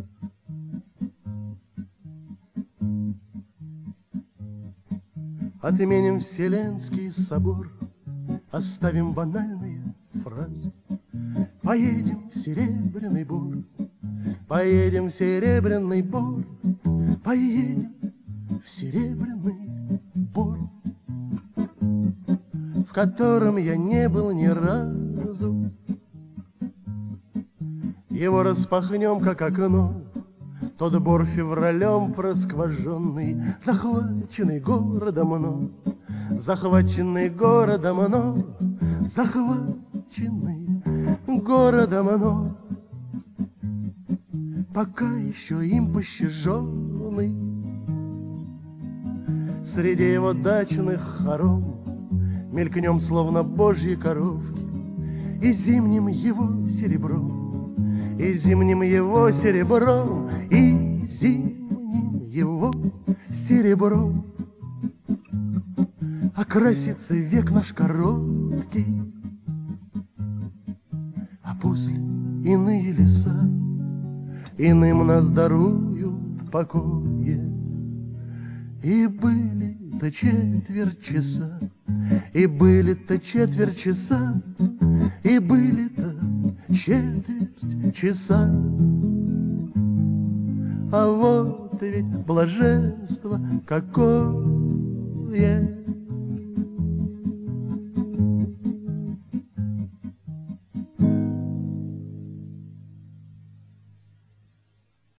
Отменим Вселенский собор, оставим банальные фразы. Поедем в Серебряный Бор, поедем в Серебряный Бор, поедем в Серебряный Бор, в котором я не был ни разу. Его распахнем, как окно, тот бор февралем проскваженный, захваченный городом мной, захваченный городом мной, захваченный городом мной, пока еще им пощаженный. Среди его дачных хором мелькнем, словно божьи коровки, и зимним его серебром, и зимним его серебром, и зимним его серебром окрасится век наш короткий, а после иные леса иным нас даруют покое. И были-то четверть часа, и были-то четверть часа, и были-то четверть часа. А вот ведь блаженство какое!